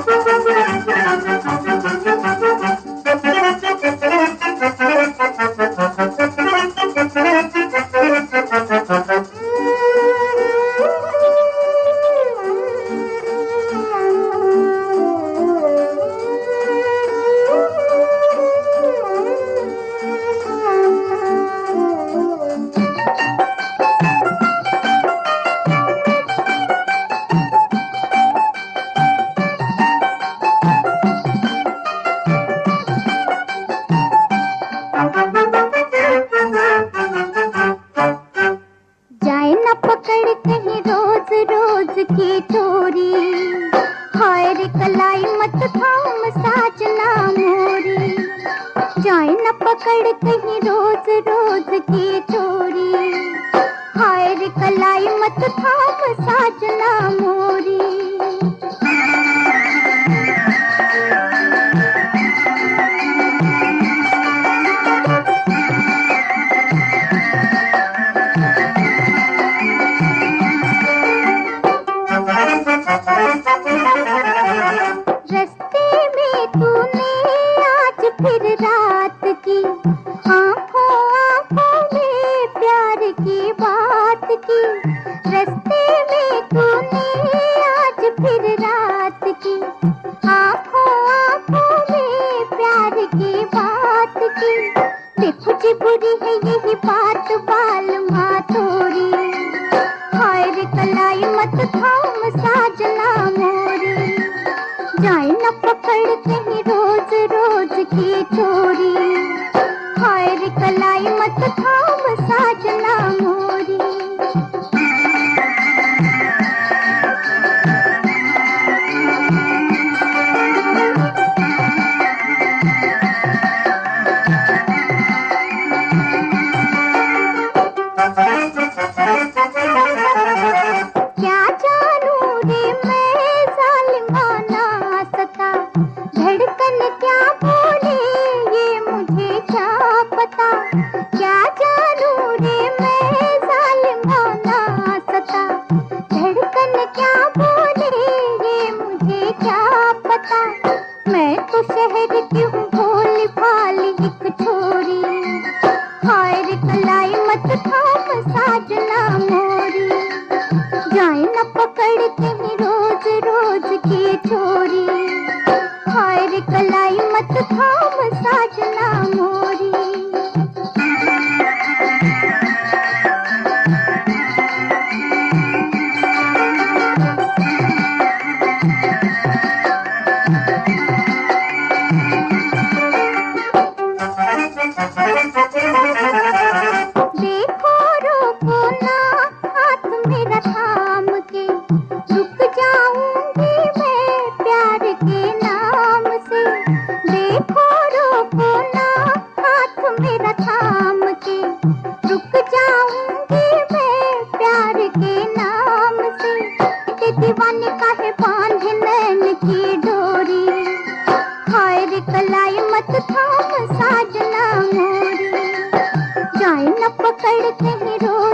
की चोरी, हाय रे कलाई मत थाम साजना मोरी, जाए न पकड़ कहीं रोज रोज की चोरी, हाय रे कलाई मत थाम साजना मोरी। रस्ते में तूने आज फिर रात की, आंखों आंखों में प्यार की बात की। रस्ते में तूने आज फिर रात की, आंखों आंखों में प्यार की बात की। देखो जी बुरी है यही बात बाल माँ तोरी, हाय रे कलाई मत थाम साजना मोरी, जाए न पकड़ कहीं रोज रोज की चोरी, हाय रे कलाई मत थाम साजना मोरी। क्या जानू रे मैं जालिमाना सता, धड़कन क्या बोले ये मुझे क्या पता। क्या जानू रे मैं जालिमाना सता, धड़कन क्या बोले ये मुझे क्या पता। मैं तो शहर की हूँ भोली भाली एक छोरी, हाय रे कलाई मत थाम साजना मोरी, जाए न पकड़ कहीं रोज रोज की चोरी, हाय रे कलाई मत थाम साजना मोरी। देखो रोको ना हाथ मेरा थाम के, रुक जाऊंगी मैं प्यार के नाम से। देखो रोको ना हाथ मेरा थाम के, रुक जाऊंगी मैं प्यार के नाम से। ये दीवाने का है बांधे नैन की डोरी, हाय रे कलाई मत थाम साजना मोरी, जाए न पकड़ कहीं रोज